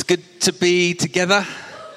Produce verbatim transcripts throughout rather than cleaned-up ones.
good to be together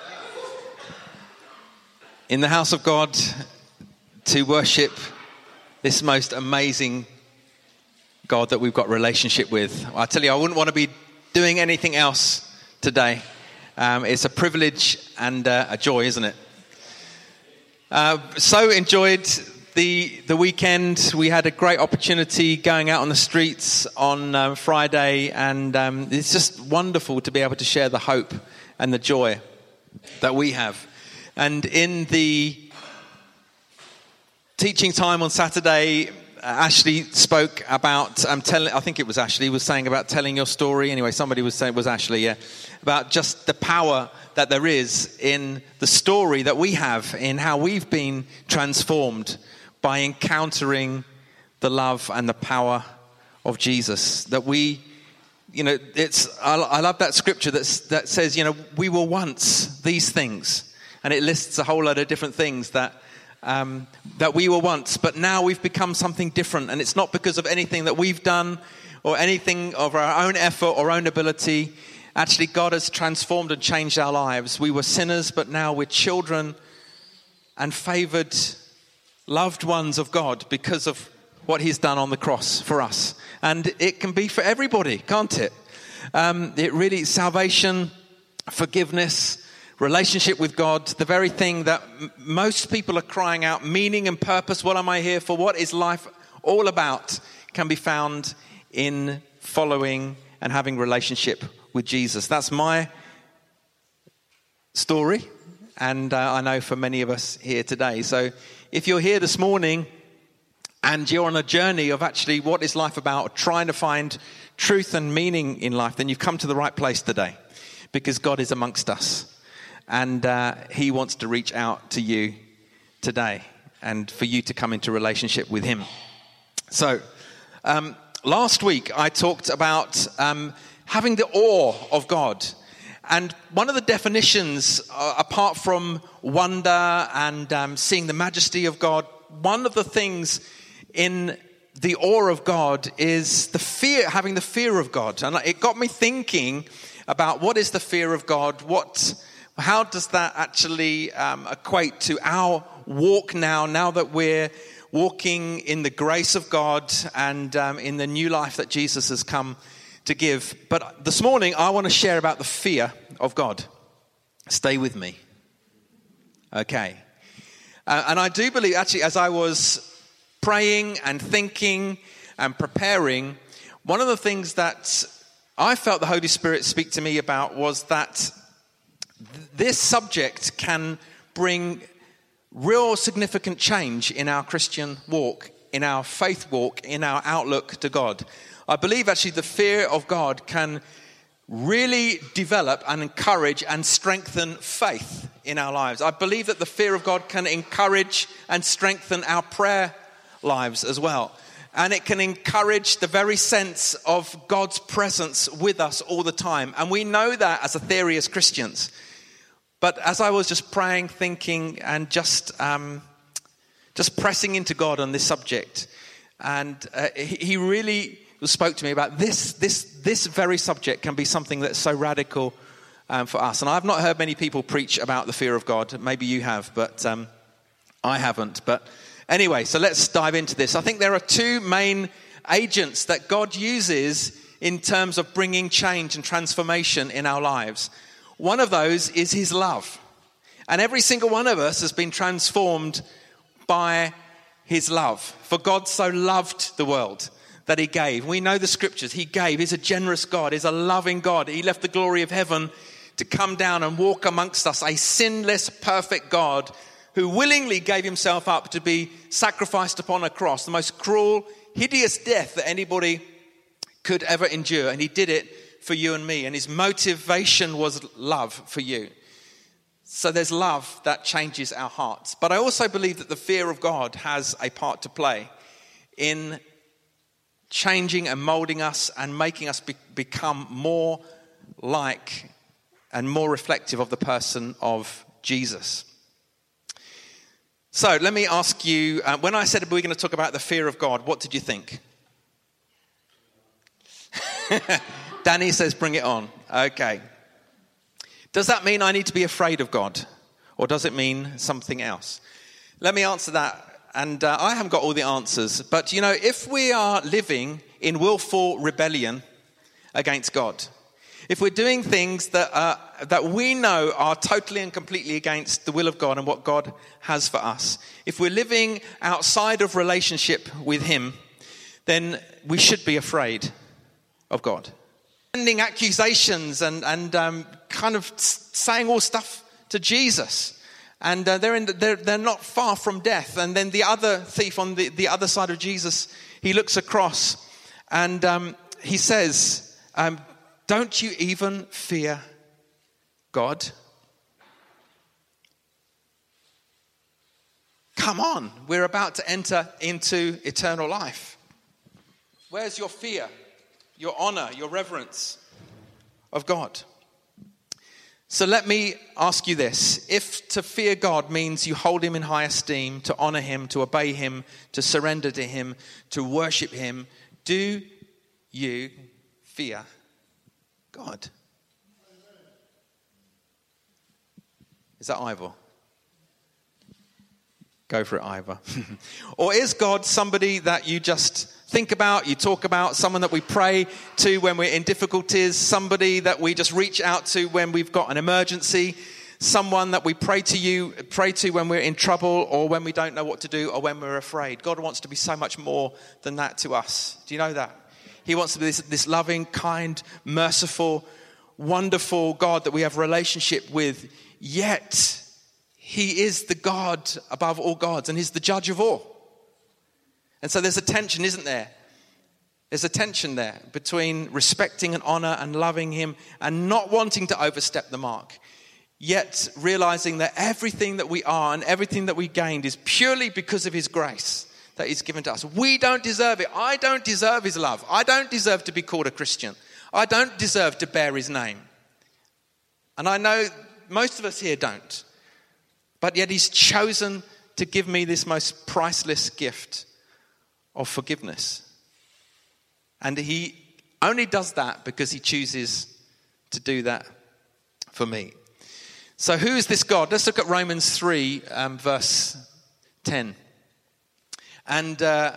in the house of God to worship this most amazing God that we've got a relationship with. I tell you, I wouldn't want to be doing anything else today. Um, it's a privilege and uh, a joy, isn't it? Uh, so enjoyed the the weekend. We had a great opportunity going out on the streets on uh, Friday, and um, it's just wonderful to be able to share the hope and the joy that we have. And in the teaching time on Saturday, Ashley spoke about um, telling. I think it was Ashley was saying about telling your story. Anyway, somebody was saying it was Ashley, yeah, about just the power that there is in the story that we have, in how we've been transformed by encountering the love and the power of Jesus. That we, you know, it's. I, I love that scripture that that says, you know, we were once these things, and it lists a whole lot of different things that. Um, that we were once, but now we've become something different, and it's not because of anything that we've done or anything of our own effort or own ability. Actually, God has transformed and changed our lives. We were sinners, but now we're children and favored loved ones of God because of what he's done on the cross for us. And it can be for everybody, can't it? Um, it really, salvation, forgiveness, relationship with God, the very thing that m- most people are crying out, meaning and purpose, what am I here for? What is life all about? Can be found in following and having relationship with Jesus. That's my story, and uh, I know for many of us here today. So if you're here this morning and you're on a journey of actually what is life about, or trying to find truth and meaning in life, then you've come to the right place today, because God is amongst us. And uh, he wants to reach out to you today and for you to come into relationship with him. So um, last week I talked about um, having the awe of God. And one of the definitions, uh, apart from wonder and um, seeing the majesty of God, one of the things in the awe of God is the fear, having the fear of God. And it got me thinking about what is the fear of God, what... How does that actually um, equate to our walk now, now that we're walking in the grace of God and um, in the new life that Jesus has come to give? But this morning, I want to share about the fear of God. Stay with me. Okay. Uh, and I do believe, actually, as I was praying and thinking and preparing, one of the things that I felt the Holy Spirit speak to me about was that this subject can bring real significant change in our Christian walk, in our faith walk, in our outlook to God. I believe actually the fear of God can really develop and encourage and strengthen faith in our lives. I believe that the fear of God can encourage and strengthen our prayer lives as well. And it can encourage the very sense of God's presence with us all the time. And we know that as a theory as Christians. But as I was just praying, thinking, and just um, just pressing into God on this subject, and uh, he, he really spoke to me about this this this very subject can be something that's so radical um, for us. And I've not heard many people preach about the fear of God. Maybe you have, but um, I haven't. But anyway, so let's dive into this. I think there are two main agents that God uses in terms of bringing change and transformation in our lives. One of those is his love. And every single one of us has been transformed by his love. For God so loved the world that he gave. We know the scriptures. He gave. He's a generous God. He's a loving God. He left the glory of heaven to come down and walk amongst us. A sinless, perfect God who willingly gave himself up to be sacrificed upon a cross. The most cruel, hideous death that anybody could ever endure. And he did it for you and me, and his motivation was love for you. So there's love that changes our hearts. But I also believe that the fear of God has a part to play in changing and molding us and making us be- become more like and more reflective of the person of Jesus. So let me ask you, uh, when I said we were going to talk about the fear of God, what did you think? Danny says, bring it on. Okay. Does that mean I need to be afraid of God? Or does it mean something else? Let me answer that. And uh, I haven't got all the answers. But, you know, if we are living in willful rebellion against God, if we're doing things that uh, that we know are totally and completely against the will of God and what God has for us, if we're living outside of relationship with him, then we should be afraid of God. Sending accusations and, and um, kind of saying all stuff to Jesus. And uh, they're, in the, they're they're not far from death. And then the other thief on the, the other side of Jesus, he looks across and um, he says, um, don't you even fear God? Come on, we're about to enter into eternal life. Where's your fear, your honor, your reverence of God? So let me ask you this. If to fear God means you hold him in high esteem, to honor him, to obey him, to surrender to him, to worship him, do you fear God? Is that Ivor? Go for it, Ivor. Or is God somebody that you just think about, you talk about, someone that we pray to when we're in difficulties, somebody that we just reach out to when we've got an emergency, someone that we pray to you, pray to when we're in trouble or when we don't know what to do or when we're afraid? God wants to be so much more than that to us. Do you know that? He wants to be this, this loving, kind, merciful, wonderful God that we have a relationship with, yet he is the God above all gods and he's the judge of all. And so there's a tension, isn't there? There's a tension there between respecting and honor and loving him and not wanting to overstep the mark, yet realizing that everything that we are and everything that we gained is purely because of his grace that he's given to us. We don't deserve it. I don't deserve his love. I don't deserve to be called a Christian. I don't deserve to bear his name. And I know most of us here don't. But yet he's chosen to give me this most priceless gift of forgiveness. And he only does that because he chooses to do that for me. So who is this God? Let's look at Romans three, um, verse ten. And uh,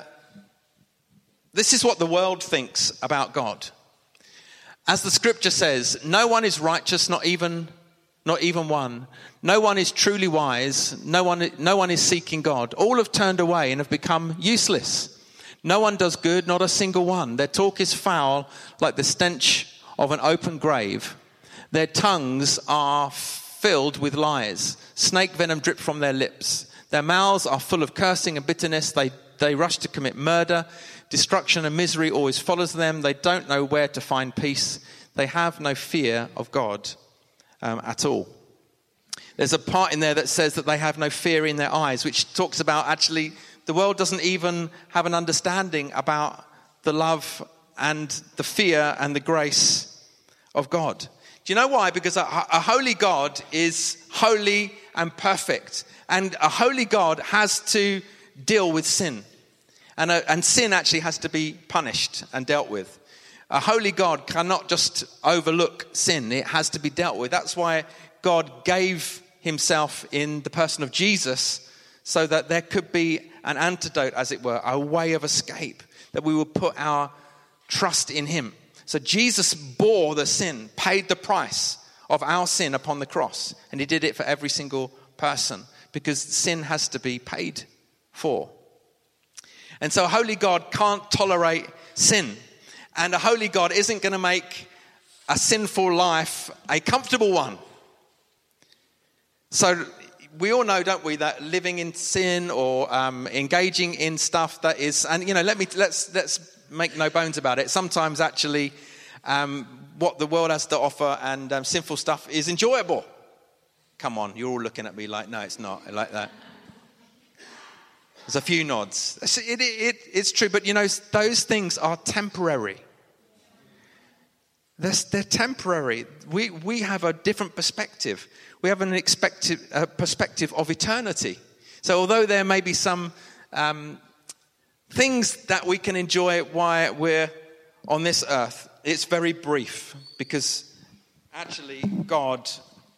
this is what the world thinks about God. As the scripture says, no one is righteous, not even Not even one. No one is truly wise. No one, no one is seeking God. All have turned away and have become useless. No one does good, not a single one. Their talk is foul, like the stench of an open grave. Their tongues are filled with lies. Snake venom drips from their lips. Their mouths are full of cursing and bitterness. They, they rush to commit murder. Destruction and misery always follows them. They don't know where to find peace. They have no fear of God um, at all. There's a part in there that says that they have no fear in their eyes, which talks about actually the world doesn't even have an understanding about the love and the fear and the grace of God. Do you know why? Because a, a holy God is holy and perfect. And a holy God has to deal with sin. And, a, and sin actually has to be punished and dealt with. A holy God cannot just overlook sin. It has to be dealt with. That's why God gave himself in the person of Jesus so that there could be an antidote, as it were, a way of escape, that we would put our trust in him. So Jesus bore the sin, paid the price of our sin upon the cross. And he did it for every single person because sin has to be paid for. And so a holy God can't tolerate sin. And a holy God isn't going to make a sinful life a comfortable one. So we all know, don't we, that living in sin or um, engaging in stuff that is, and you know, let me let's let's make no bones about it. Sometimes actually, um, what the world has to offer and um, sinful stuff is enjoyable. Come on, you're all looking at me like, no, it's not like that. There's a few nods. It, it, it, it's true, but you know, those things are temporary. They're, they're temporary. We we have a different perspective. We have an expected uh, perspective of eternity. So although there may be some um, things that we can enjoy while we're on this earth, it's very brief because actually God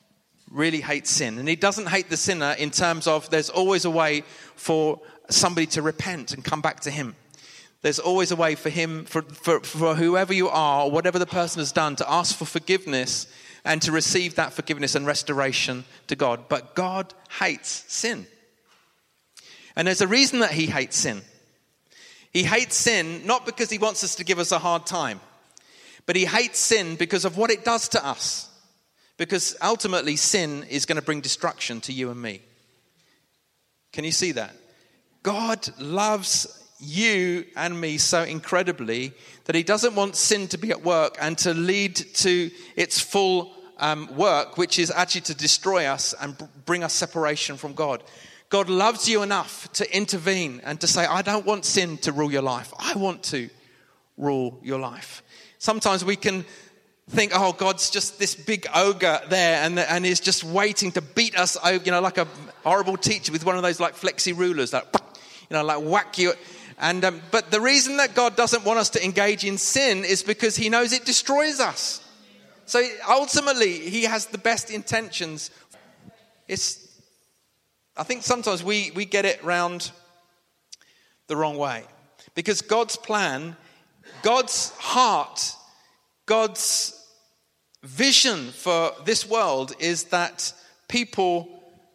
really hates sin. And he doesn't hate the sinner in terms of there's always a way for somebody to repent and come back to him. There's always a way for him, for, for, for whoever you are, or whatever the person has done, to ask for forgiveness and to receive that forgiveness and restoration to God. But God hates sin. And there's a reason that he hates sin. He hates sin not because he wants us to give us a hard time, but he hates sin because of what it does to us. Because ultimately sin is going to bring destruction to you and me. Can you see that? God loves you and me so incredibly that he doesn't want sin to be at work and to lead to its full um, work, which is actually to destroy us and b- bring us separation from God. God loves you enough to intervene and to say, I don't want sin to rule your life. I want to rule your life. Sometimes we can think, oh, God's just this big ogre there and, and is just waiting to beat us over, you know, like a horrible teacher with one of those like flexi rulers that, you know, like whack you. And um, but the reason that God doesn't want us to engage in sin is because he knows it destroys us. So ultimately, he has the best intentions. It's, I think sometimes we, we get it round the wrong way. Because God's plan, God's heart, God's vision for this world is that people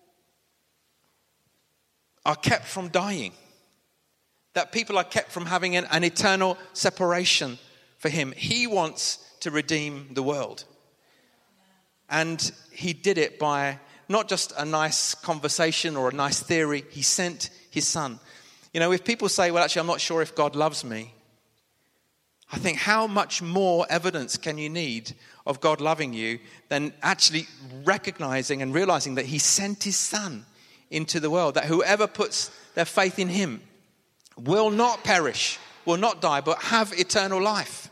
are kept from dying. That people are kept from having an, an eternal separation for him. He wants to redeem the world. And he did it by not just a nice conversation or a nice theory. He sent his son. You know, if people say, well, actually, I'm not sure if God loves me. I think how much more evidence can you need of God loving you than actually recognizing and realizing that he sent his son into the world, that whoever puts their faith in him will not perish, will not die, but have eternal life.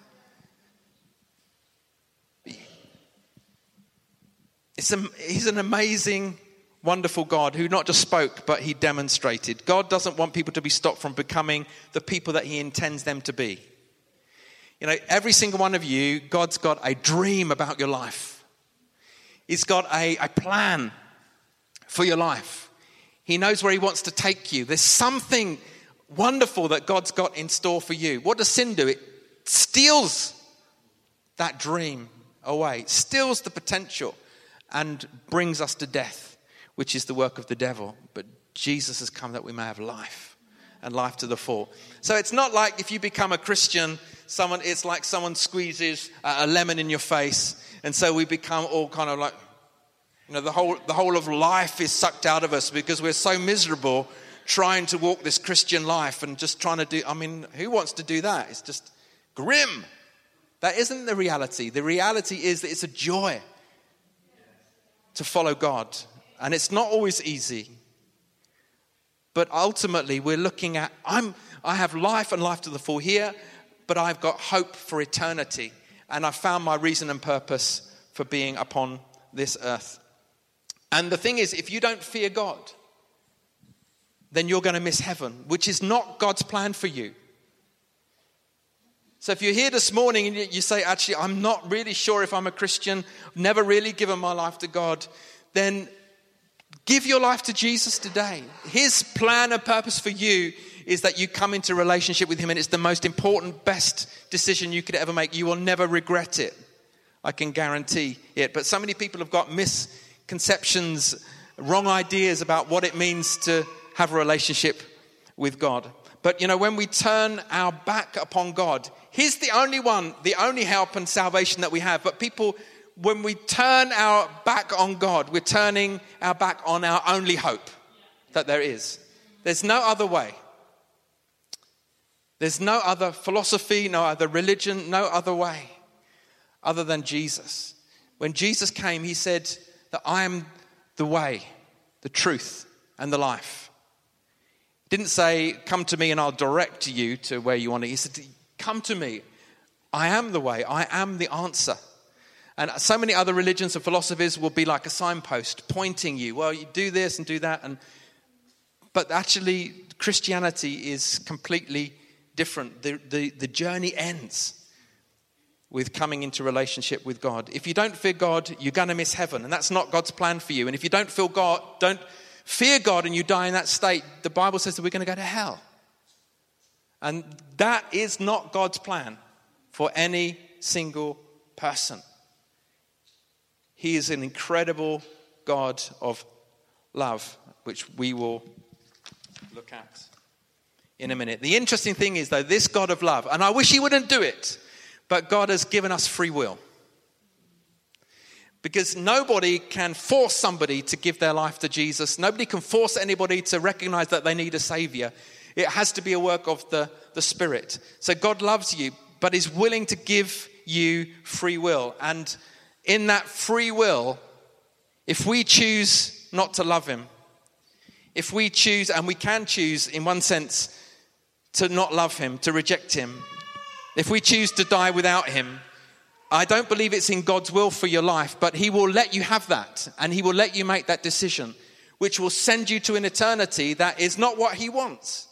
It's a, he's an amazing, wonderful God who not just spoke, but he demonstrated. God doesn't want people to be stopped from becoming the people that he intends them to be. You know, every single one of you, God's got a dream about your life. He's got a, a plan for your life. He knows where he wants to take you. There's something wonderful that God's got in store for you. What does sin do? It steals that dream away, steals the potential and brings us to death, which is the work of the devil. But Jesus has come that we may have life and life to the full. So it's not like if you become a Christian, someone it's like someone squeezes a lemon in your face and so we become all kind of like, you know, the whole the whole of life is sucked out of us because we're so miserable trying to walk this Christian life and just trying to do, I mean, who wants to do that? It's just grim. That isn't the reality. The reality is that it's a joy to follow God. And it's not always easy. But ultimately, we're looking at, I'm, I have life and life to the full here, but I've got hope for eternity. And I found my reason and purpose for being upon this earth. And the thing is, if you don't fear God, then you're going to miss heaven, which is not God's plan for you. So if you're here this morning and you say, actually, I'm not really sure if I'm a Christian, I've never really given my life to God, then give your life to Jesus today. His plan and purpose for you is that you come into relationship with him, and it's the most important, best decision you could ever make. You will never regret it. I can guarantee it. But so many people have got misconceptions, wrong ideas about what it means to have a relationship with God. But, you know, when we turn our back upon God, he's the only one, the only help and salvation that we have. But people, when we turn our back on God, we're turning our back on our only hope that there is. There's no other way. There's no other philosophy, no other religion, no other way other than Jesus. When Jesus came, he said that I am the way, the truth, and the life. He didn't say, come to me and I'll direct you to where you want to. He said, come to me. I am the way. I am the answer. And so many other religions and philosophies will be like a signpost pointing you. Well, you do this and do that. And But actually, Christianity is completely different. The, the, the journey ends. with coming into relationship with God. If you don't fear God, you're going to miss heaven, and that's not God's plan for you. And if you don't feel God, don't fear God and you die in that state, the Bible says that we're going to go to hell. And that is not God's plan for any single person. He is an incredible God of love, which we will look at in a minute. The interesting thing is, though, this God of love, and I wish he wouldn't do it, but God has given us free will. Because nobody can force somebody to give their life to Jesus. Nobody can force anybody to recognize that they need a savior. It has to be a work of the, the Spirit. So God loves you, but is willing to give you free will. And in that free will, if we choose not to love him, if we choose, and we can choose in one sense, to not love him, to reject him, if we choose to die without him, I don't believe it's in God's will for your life, but he will let you have that, and he will let you make that decision, which will send you to an eternity that is not what he wants.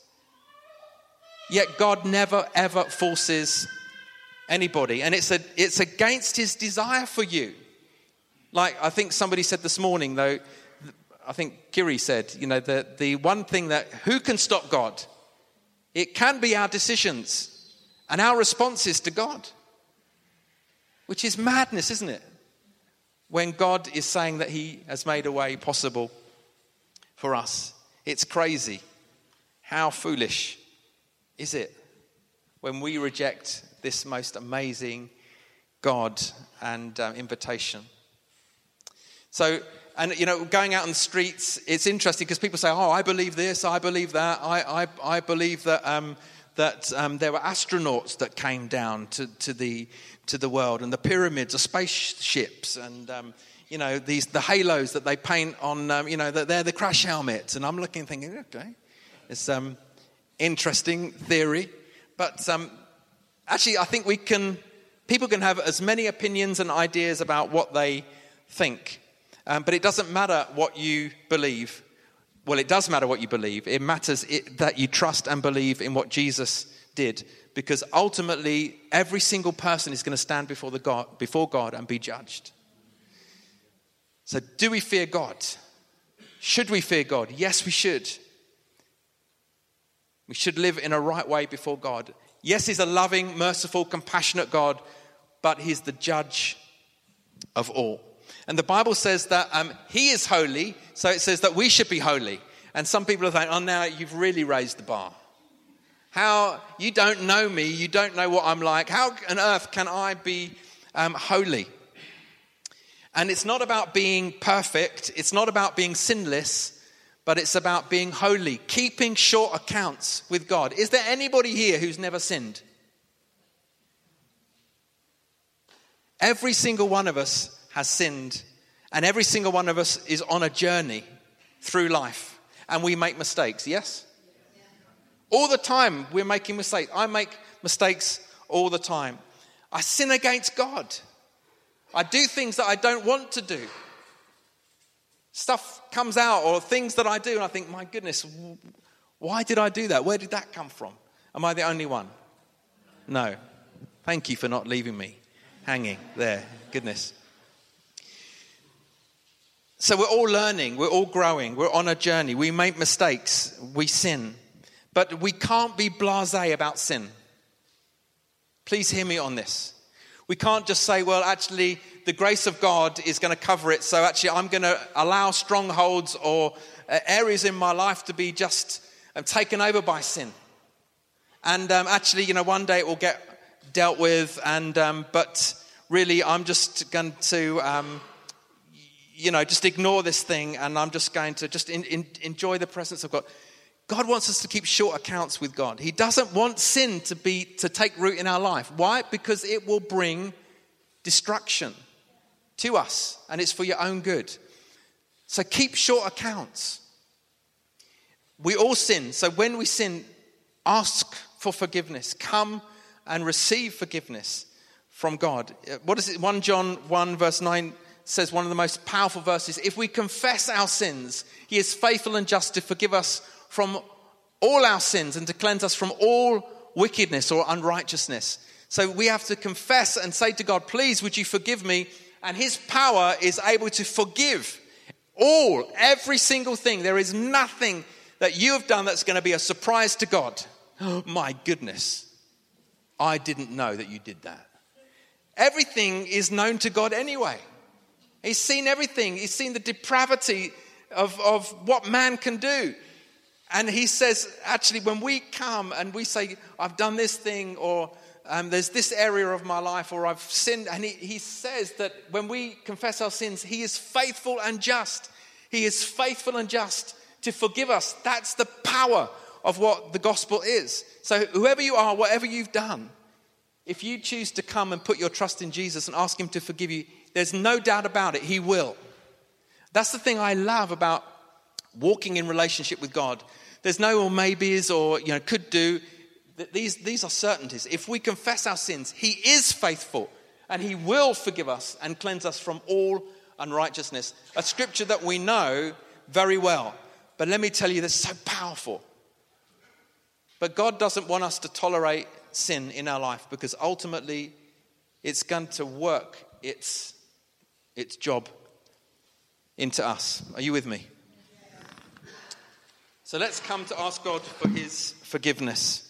Yet God never, ever forces anybody, and it's a, it's against his desire for you. Like I think somebody said this morning, though, I think Kiri said, you know, the, the one thing that, who can stop God? It can be our decisions and our responses to God, which is madness, isn't it? When God is saying that he has made a way possible for us. It's crazy. How foolish is it when we reject this most amazing God and um, invitation? So, and you know, going out on the streets, it's interesting because people say, oh, I believe this, I believe that, I I, I believe that um, that um, there were astronauts that came down to, to the to the world, and the pyramids are spaceships, and um, you know, these the halos that they paint on, um, you know, that they're the crash helmets. And I'm looking, thinking, okay, it's um interesting theory, but um, actually, I think we can. People can have as many opinions and ideas about what they think. Um, but it doesn't matter what you believe. Well, it does matter what you believe. It matters it, that you trust and believe in what Jesus did. Because ultimately, every single person is going to stand before, the God, before God and be judged. So do we fear God? Should we fear God? Yes, we should. We should live in a right way before God. Yes, he's a loving, merciful, compassionate God, but he's the judge of all. And the Bible says that um, he is holy, so it says that we should be holy. And some people are saying, oh, now you've really raised the bar. How, you don't know me, you don't know what I'm like. How on earth can I be um, holy? And it's not about being perfect, it's not about being sinless, but it's about being holy, keeping short accounts with God. Is there anybody here who's never sinned? Every single one of us has sinned, and every single one of us is on a journey through life, and we make mistakes, yes? Yeah. All the time we're making mistakes. I make mistakes all the time. I sin against God. I do things that I don't want to do. Stuff comes out, or things that I do, and I think, my goodness, why did I do that? Where did that come from? Am I the only one? No. Thank you for not leaving me hanging there. Goodness. So we're all learning, we're all growing, we're on a journey. We make mistakes, we sin. But we can't be blasé about sin. Please hear me on this. We can't just say, well, actually, the grace of God is going to cover it, so actually I'm going to allow strongholds or uh, areas in my life to be just uh, taken over by sin. And um, actually, you know, one day it will get dealt with, and um, but really I'm just going to... Um, you know, just ignore this thing, and I'm just going to just in, in, enjoy the presence of God. God wants us to keep short accounts with God. He doesn't want sin to be to take root in our life. Why? Because it will bring destruction to us, and it's for your own good. So keep short accounts. We all sin. So when we sin, ask for forgiveness. Come and receive forgiveness from God. What is it? First John one verse nine says one of the most powerful verses. If we confess our sins, he is faithful and just to forgive us from all our sins and to cleanse us from all wickedness or unrighteousness. So we have to confess and say to God, please, would you forgive me? And his power is able to forgive all, every single thing. There is nothing that you have done that's going to be a surprise to God. Oh, my goodness, I didn't know that you did that. Everything is known to God anyway. He's seen everything. He's seen the depravity of, of what man can do. And he says, actually, when we come and we say, I've done this thing, or um, there's this area of my life, or I've sinned. And he, he says that when we confess our sins, he is faithful and just. He is faithful and just to forgive us. That's the power of what the gospel is. So whoever you are, whatever you've done, if you choose to come and put your trust in Jesus and ask him to forgive you, there's no doubt about it, he will. That's the thing I love about walking in relationship with God. There's no or maybes or, you know, could do. These, these are certainties. If we confess our sins, he is faithful and he will forgive us and cleanse us from all unrighteousness. A scripture that we know very well. But let me tell you, that's so powerful. But God doesn't want us to tolerate sin in our life, because ultimately it's going to work its, its job into us. Are you with me? So let's come to ask God for his forgiveness.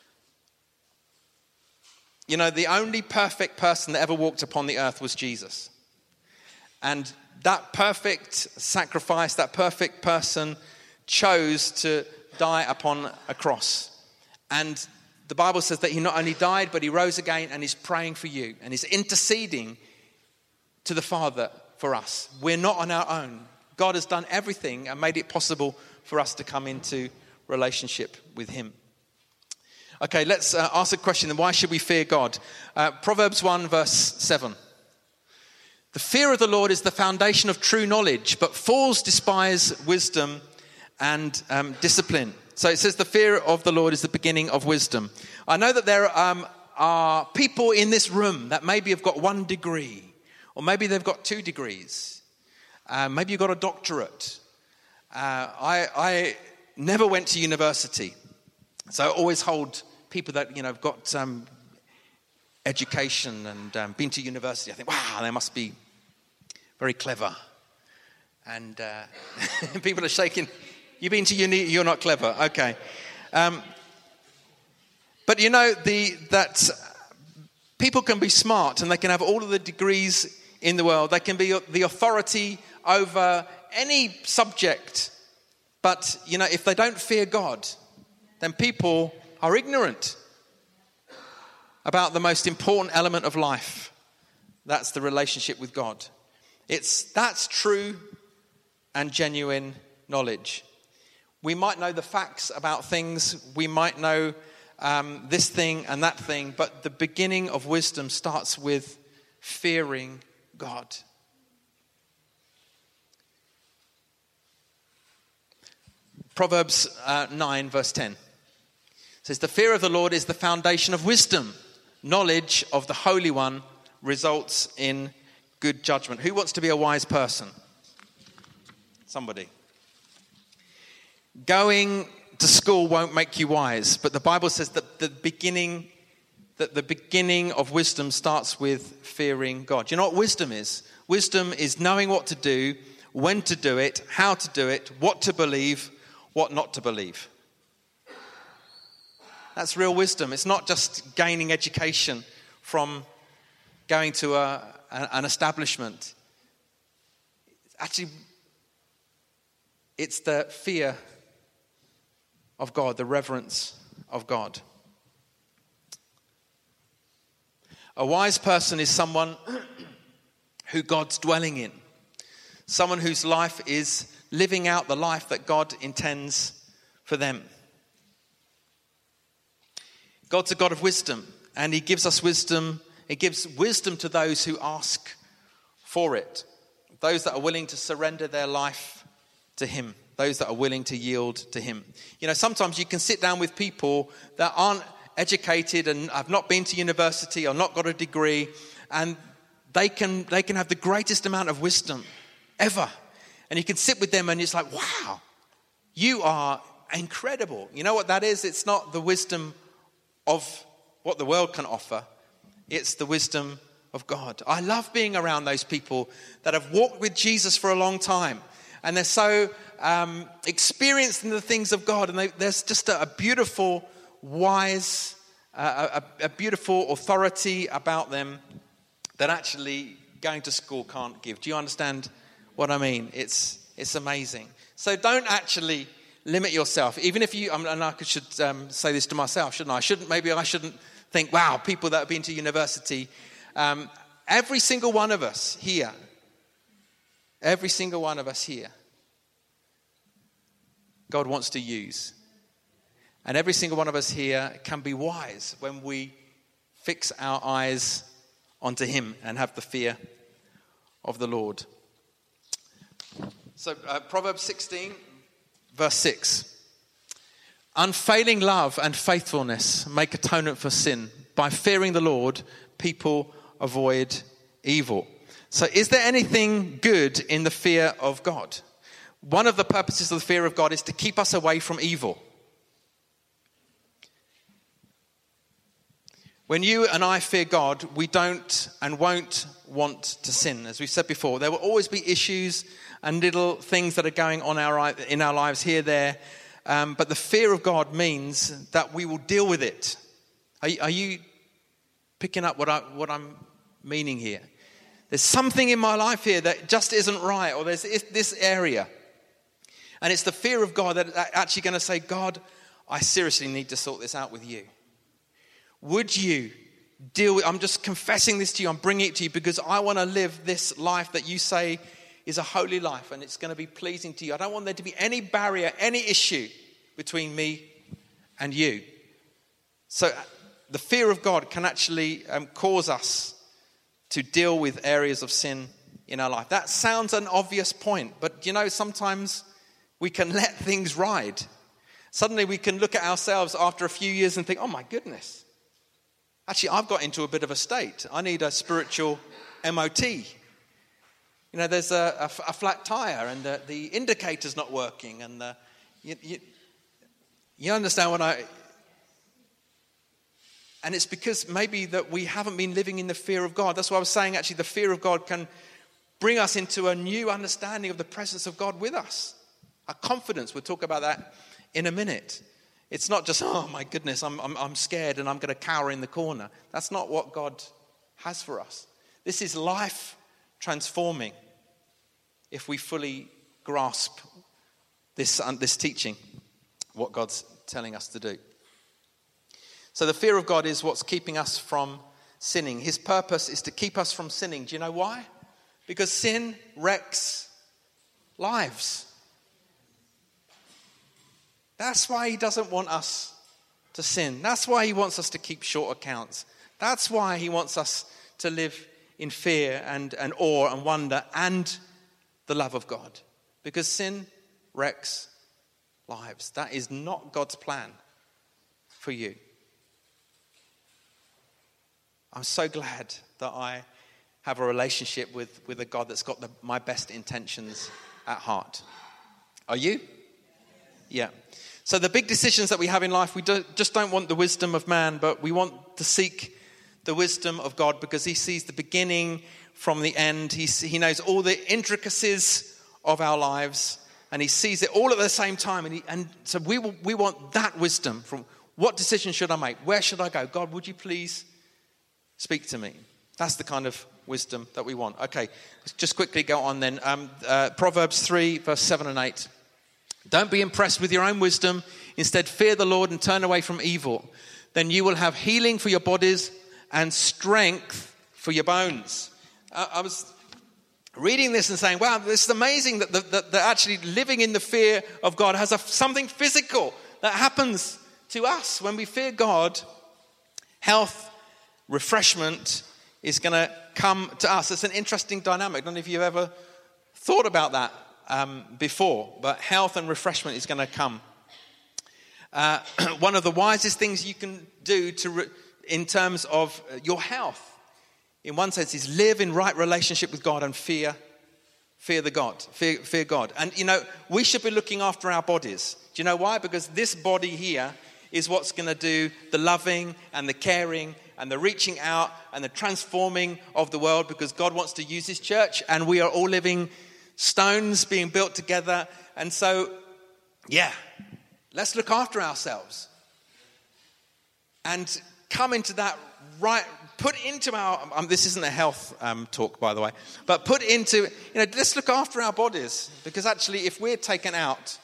You know, the only perfect person that ever walked upon the earth was Jesus. And that perfect sacrifice, that perfect person chose to die upon a cross. And the Bible says that he not only died, but he rose again and he's praying for you. And he's interceding to the Father for us. We're not on our own. God has done everything and made it possible for us to come into relationship with him. Okay, let's uh, ask a question. Then why should we fear God? Uh, Proverbs one verse seven. The fear of the Lord is the foundation of true knowledge, but fools despise wisdom and um, discipline. So it says the fear of the Lord is the beginning of wisdom. I know that there um, are people in this room that maybe have got one degree, or maybe they've got two degrees. Uh, maybe you've got a doctorate. Uh, I, I never went to university, so I always hold people that, you know, have got um, education and um, been to university. I think, wow, they must be very clever. And uh, people are shaking. You've been to uni, you're not clever. Okay. Um, but you know, the that people can be smart and they can have all of the degrees in the world. They can be the authority over any subject. But, you know, if they don't fear God, then people are ignorant about the most important element of life. That's the relationship with God. It's that's true and genuine knowledge. We might know the facts about things. We might know um, this thing and that thing. But the beginning of wisdom starts with fearing God. Proverbs uh, nine verse ten says, the fear of the Lord is the foundation of wisdom. Knowledge of the Holy One results in good judgment. Who wants to be a wise person? Somebody. Going to school won't make you wise, but the Bible says that the beginning that the beginning of wisdom starts with fearing God. You know what wisdom is? Wisdom is knowing what to do, when to do it, how to do it, what to believe, what not to believe. That's real wisdom. It's not just gaining education from going to a, an establishment. Actually, it's the fear of God, the reverence of God. A wise person is someone who God's dwelling in. Someone whose life is living out the life that God intends for them. God's a God of wisdom, and he gives us wisdom. He gives wisdom to those who ask for it. Those that are willing to surrender their life to him. Those that are willing to yield to him. You know, sometimes you can sit down with people that aren't educated and have not been to university or not got a degree, and they can they can have the greatest amount of wisdom ever. And you can sit with them and it's like, wow, you are incredible. You know what that is? It's not the wisdom of what the world can offer, It's the wisdom of God. I love being around those people that have walked with Jesus for a long time. And they're so um, experienced in the things of God. And they, there's just a, a beautiful, wise, uh, a, a beautiful authority about them that actually going to school can't give. Do you understand what I mean? It's it's amazing. So don't actually limit yourself. Even if you, and I should um, say this to myself, shouldn't I? I shouldn't, maybe I shouldn't think, wow, people that have been to university. Um, every single one of us here, every single one of us here, God wants to use. And every single one of us here can be wise when we fix our eyes onto him and have the fear of the Lord. So uh, Proverbs sixteen, verse six. Unfailing love and faithfulness make atonement for sin. By fearing the Lord, people avoid evil. So is there anything good in the fear of God? One of the purposes of the fear of God is to keep us away from evil. When you and I fear God, we don't and won't want to sin. As we've said before, there will always be issues and little things that are going on our, in our lives here, there. Um, but the fear of God means that we will deal with it. Are, are you picking up what, I, what I'm meaning here? There's something in my life here that just isn't right, or there's this area. And it's the fear of God that is actually going to say, God, I seriously need to sort this out with you. Would you deal with, I'm just confessing this to you, I'm bringing it to you because I want to live this life that you say is a holy life and it's going to be pleasing to you. I don't want there to be any barrier, any issue between me and you. So the fear of God can actually um, cause us to deal with areas of sin in our life. That sounds an obvious point, but you know, sometimes we can let things ride. Suddenly we can look at ourselves after a few years and think, oh my goodness, actually I've got into a bit of a state. I need a spiritual M O T. You know, there's a, a, a flat tire and the, the indicator's not working. And the, you, you, you understand what I... And it's because maybe that we haven't been living in the fear of God. That's why I was saying actually the fear of God can bring us into a new understanding of the presence of God with us. A confidence. We'll talk about that in a minute. It's not just, oh my goodness, I'm, I'm, I'm scared and I'm going to cower in the corner. That's not what God has for us. This is life transforming if we fully grasp this, um, this teaching, what God's telling us to do. So the fear of God is what's keeping us from sinning. His purpose is to keep us from sinning. Do you know why? Because sin wrecks lives. That's why he doesn't want us to sin. That's why he wants us to keep short accounts. That's why he wants us to live in fear and, and awe and wonder and the love of God. Because sin wrecks lives. That is not God's plan for you. I'm so glad that I have a relationship with, with a God that's got the, my best intentions at heart. Are you? Yeah. So the big decisions that we have in life, we don't, just don't want the wisdom of man, but we want to seek the wisdom of God because he sees the beginning from the end. He, he knows all the intricacies of our lives and he sees it all at the same time. And, he, and so we, we want that wisdom from what decision should I make? Where should I go? God, would you please speak to me? That's the kind of wisdom that we want. Okay, let's just quickly go on then. Um, uh, Proverbs three, verse seven and eight. Don't be impressed with your own wisdom. Instead, fear the Lord and turn away from evil. Then you will have healing for your bodies and strength for your bones. Uh, I was reading this and saying, wow, this is amazing that, the, that, that actually living in the fear of God has a, something physical that happens to us. When we fear God, health, refreshment is going to come to us. It's an interesting dynamic. I don't know if you've ever thought about that um, before, but health and refreshment is going to come. Uh, one of the wisest things you can do to re- in terms of your health, in one sense, is live in right relationship with God and fear, fear the God, fear, fear God. And you know, we should be looking after our bodies. Do you know why? Because this body here is what's going to do the loving and the caring and the reaching out and the transforming of the world, because God wants to use his church, and we are all living stones being built together. And so, yeah, let's look after ourselves and come into that right, put into our, um, this isn't a health um, talk, by the way, but put into, you know, let's look after our bodies, because actually if we're taken out,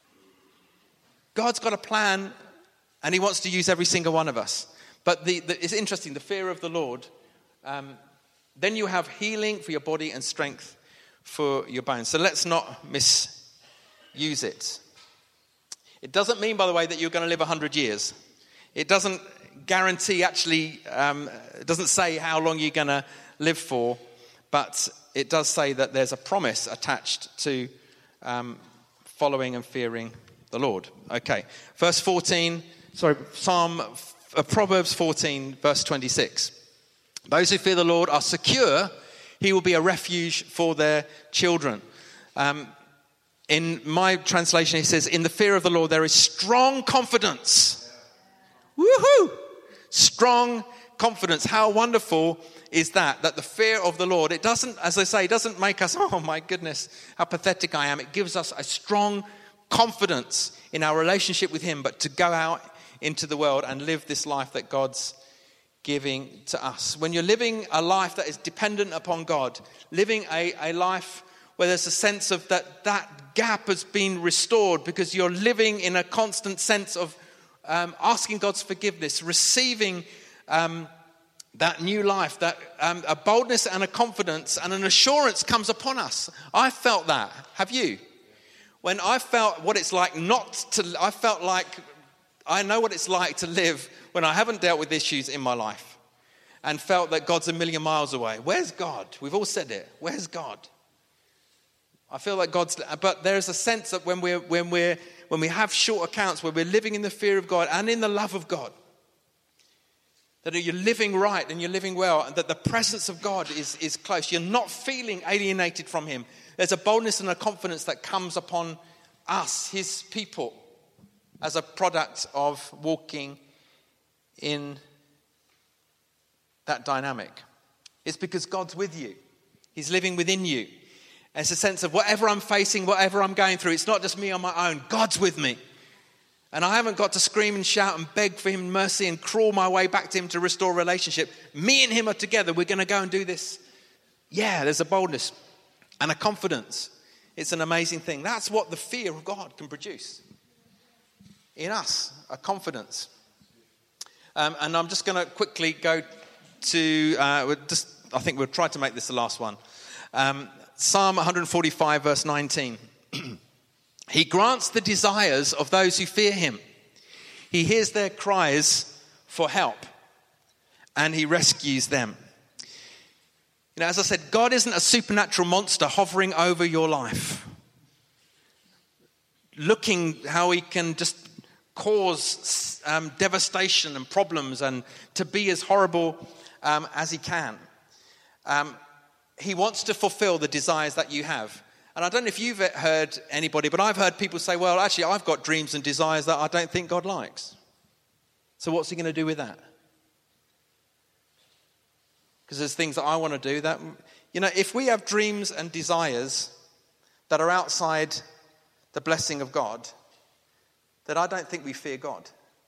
God's got a plan and he wants to use every single one of us. But the, the, it's interesting, the fear of the Lord, um, then you have healing for your body and strength for your bones. So let's not misuse it. It doesn't mean, by the way, that you're going to live one hundred years. It doesn't guarantee, actually, um, it doesn't say how long you're going to live for, but it does say that there's a promise attached to um, following and fearing the Lord. Okay, verse fourteen, sorry, Psalm, uh, Proverbs fourteen, verse twenty-six. Those who fear the Lord are secure. He will be a refuge for their children. Um, in my translation, it says, in the fear of the Lord, there is strong confidence. Woohoo! Strong confidence. How wonderful is that? That the fear of the Lord, it doesn't, as I say, it doesn't make us, oh my goodness, how pathetic I am. It gives us a strong confidence in our relationship with him, but to go out into the world and live this life that God's giving to us. When you're living a life that is dependent upon God, living a, a life where there's a sense of that that gap has been restored, because you're living in a constant sense of um, asking God's forgiveness, receiving um, that new life, that um, a boldness and a confidence and an assurance comes upon us. I felt that. Have you? When I felt what it's like not to, I felt like I know what it's like to live when I haven't dealt with issues in my life and felt that God's a million miles away. Where's God? We've all said it. Where's God? I feel like God's, but there's a sense that when we're, when we're, when we have short accounts, where we're living in the fear of God and in the love of God, that you're living right and you're living well, and that the presence of God is, is close. You're not feeling alienated from him. There's a boldness and a confidence that comes upon us, his people, as a product of walking in that dynamic. It's because God's with you. He's living within you. And it's a sense of whatever I'm facing, whatever I'm going through, it's not just me on my own. God's with me. And I haven't got to scream and shout and beg for him mercy and crawl my way back to him to restore a relationship. Me and him are together. We're going to go and do this. Yeah, there's a boldness and a confidence. It's an amazing thing. That's what the fear of God can produce in us, a confidence. Um, and I'm just going to quickly go to, uh, we'll just, I think we'll try to make this the last one. Um, Psalm one forty-five, verse nineteen. He grants the desires of those who fear him. He hears their cries for help, and he rescues them. You know, as I said, God isn't a supernatural monster hovering over your life, looking how he can just cause um, devastation and problems and to be as horrible um, as he can. Um, he wants to fulfill the desires that you have. And I don't know if you've heard anybody, but I've heard people say, well, actually, I've got dreams and desires that I don't think God likes. So what's he going to do with that? Because there's things that I want to do that, you know, if we have dreams and desires that are outside the blessing of God, then I don't think we fear God.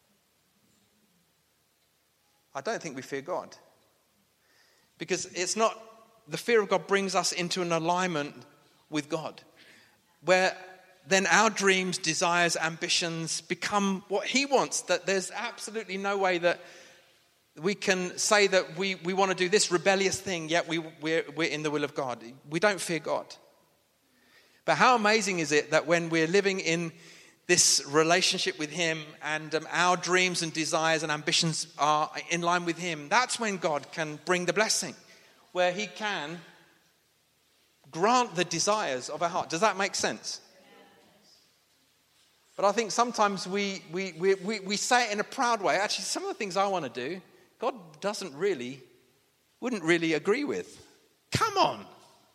I don't think we fear God. Because it's not, the fear of God brings us into an alignment with God, where then our dreams, desires, ambitions become what he wants. That there's absolutely no way that we can say that we, we want to do this rebellious thing, yet we, we're, we're in the will of God. We don't fear God. But how amazing is it that when we're living in this relationship with him and um, our dreams and desires and ambitions are in line with him, that's when God can bring the blessing, where he can grant the desires of our heart. Does that make sense? But I think sometimes we, we, we, we, we say it in a proud way. Actually, some of the things I want to do, God doesn't really, wouldn't really agree with. Come on.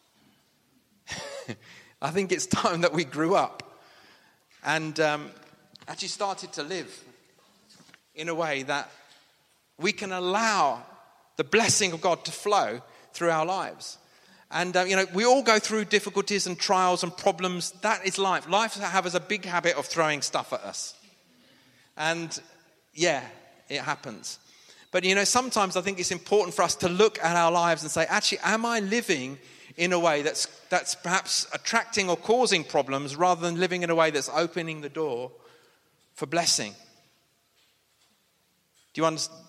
I think it's time that we grew up and um, actually started to live in a way that we can allow the blessing of God to flow through our lives. And, uh, you know, we all go through difficulties and trials and problems. That is life. Life has a big habit of throwing stuff at us. And, yeah, it happens. But, you know, sometimes I think it's important for us to look at our lives and say, actually, am I living in a way that's that's perhaps attracting or causing problems rather than living in a way that's opening the door for blessing? Do you understand?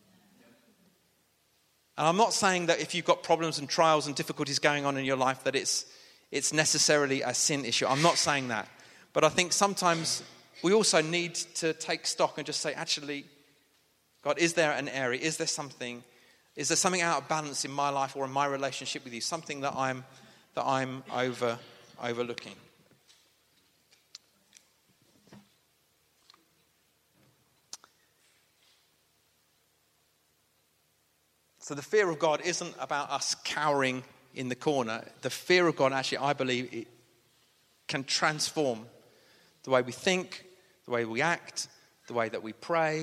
And I'm not saying that if you've got problems and trials and difficulties going on in your life that it's it's necessarily a sin issue. I'm not saying that. But I think sometimes we also need to take stock and just say, actually, God, is there an area? Is there something? Is there something out of balance in my life or in my relationship with you? Something that I'm that I'm over overlooking. So the fear of God isn't about us cowering in the corner. The fear of God, actually, I believe, it can transform the way we think, the way we act, the way that we pray.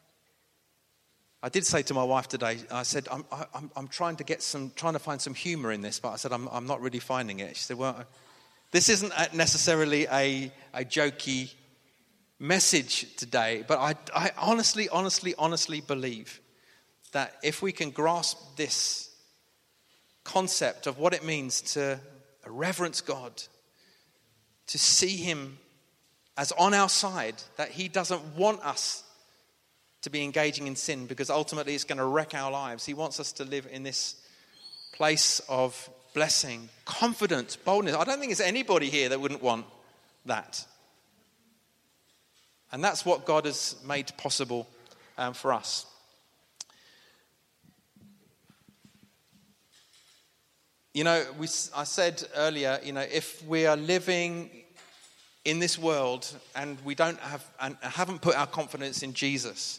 I did say to my wife today, I said, I'm, I'm, I'm trying to get some, trying to find some humor in this, but I said, I'm, I'm not really finding it. She said, well, this isn't necessarily a, a jokey message today, but I, I honestly, honestly, honestly believe that if we can grasp this concept of what it means to reverence God, to see him as on our side, that he doesn't want us to be engaging in sin because ultimately it's going to wreck our lives. He wants us to live in this place of blessing, confidence, boldness. I don't think there's anybody here that wouldn't want that. And that's what God has made possible um, for us. You know, we, I said earlier, you know, if we are living in this world and we don't have and haven't put our confidence in Jesus,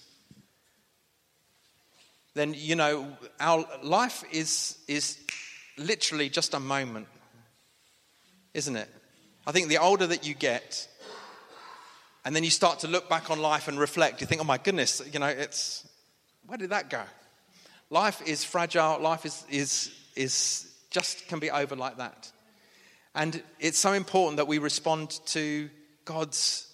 then, you know, our life is is literally just a moment, isn't it? I think the older that you get, and then you start to look back on life and reflect, you think, oh my goodness, you know, it's, where did that go? Life is fragile. Life is is is just can be over like that. And it's so important that we respond to God's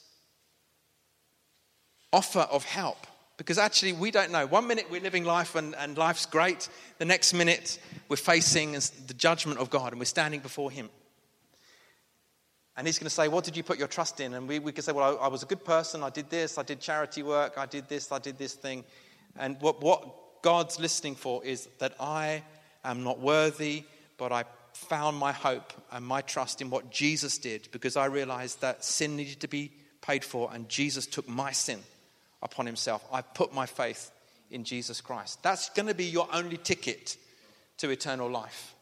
offer of help. Because actually we don't know. One minute we're living life and, and life's great. The next minute we're facing the judgment of God and we're standing before him. And he's going to say, what did you put your trust in? And we, we can say, well, I, I was a good person. I did this. I did charity work. I did this. I did this thing. And what, what God's listening for is that I am not worthy, but I found my hope and my trust in what Jesus did because I realized that sin needed to be paid for and Jesus took my sin upon himself. I put my faith in Jesus Christ. That's going to be your only ticket to eternal life.